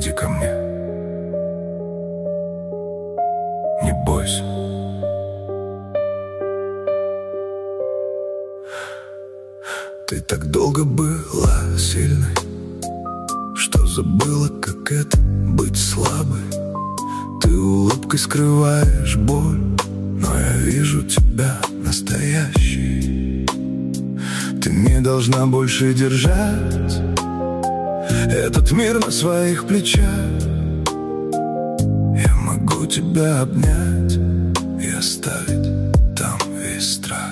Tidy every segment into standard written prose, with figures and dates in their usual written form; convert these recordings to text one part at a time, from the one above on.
иди ко мне. Не бойся. Ты так долго была сильной, что забыла, как это быть слабой. Ты улыбкой скрываешь боль, но я вижу тебя настоящей. Ты не должна больше держать этот мир на своих плечах. Я могу тебя обнять и оставить там весь страх.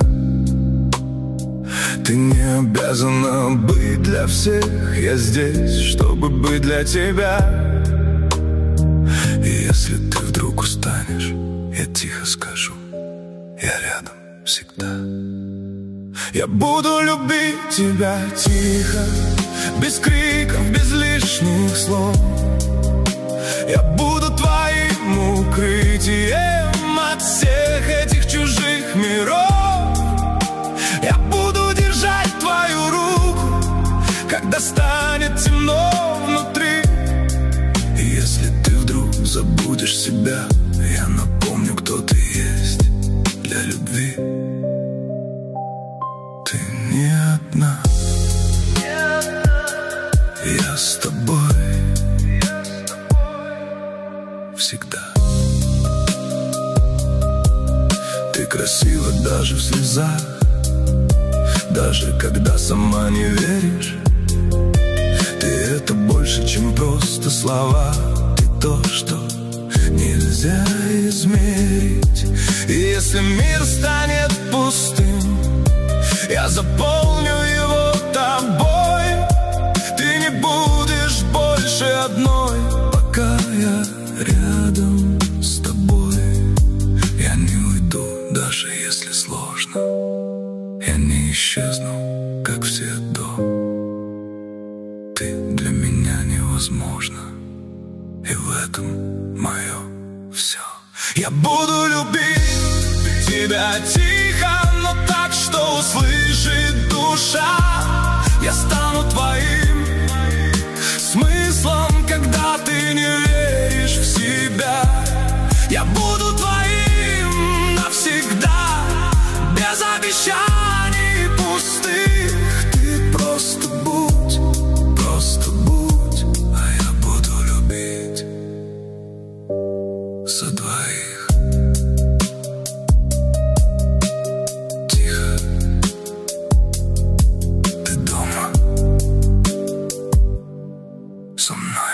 Ты не обязана быть для всех, я здесь, чтобы быть для тебя. И если ты вдруг устанешь, я тихо скажу: я рядом всегда. Я буду любить тебя тихо, без криков, без лишних слов. Я буду твоим укрытием от всех этих чужих миров. Я буду держать твою руку, когда станет темно внутри. И если ты вдруг забудешь себя, я напомню, кто ты есть для любви. Ты не одна, я с тобой всегда. Ты красива даже в слезах, даже когда сама не веришь. Ты это больше, чем просто слова. Ты то, что нельзя измерить. И если мир станет пустым, я заполню его тобой. Ты не будешь больше одной, пока я рядом с тобой. Я не уйду, даже если сложно. Я не исчезну, как все до. Ты для меня невозможна, и в этом мое все. Я буду любить тебя тихо, но так, что услышит душа. Я стану твоим смыслом, когда ты не веришь в себя. Я буду твоим навсегда, без обещаний пустых. Ты просто будь, а я буду любить за двоих. Тихо, ты дома со мной.